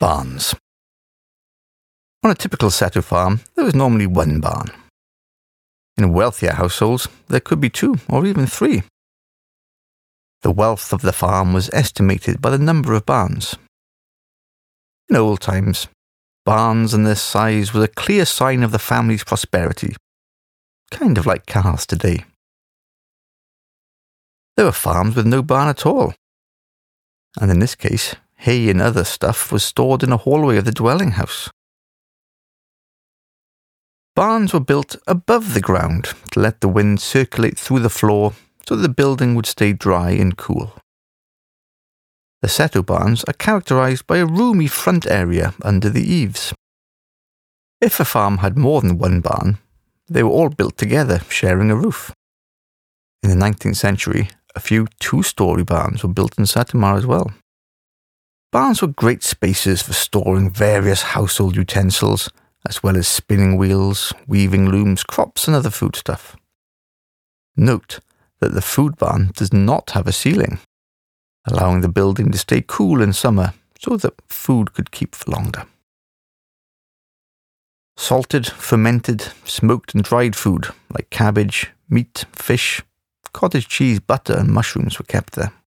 Barns. On a typical Seto farm, there was normally one barn. In wealthier households, there could be 2 or even 3. The wealth of the farm was estimated by the number of barns. In old times, barns and their size was a clear sign of the family's prosperity, kind of like cars today. There were farms with no barn at all, and in this case, hay and other stuff was stored in a hallway of the dwelling house. Barns were built above the ground to let the wind circulate through the floor so that the building would stay dry and cool. The Seto barns are characterized by a roomy front area under the eaves. If a farm had more than one barn, they were all built together, sharing a roof. In the 19th century, a few 2-story barns were built in Satomar as well. Barns were great spaces for storing various household utensils, as well as spinning wheels, weaving looms, crops and other foodstuff. Note that the food barn does not have a ceiling, allowing the building to stay cool in summer so that food could keep for longer. Salted, fermented, smoked and dried food like cabbage, meat, fish, cottage cheese, butter and mushrooms were kept there.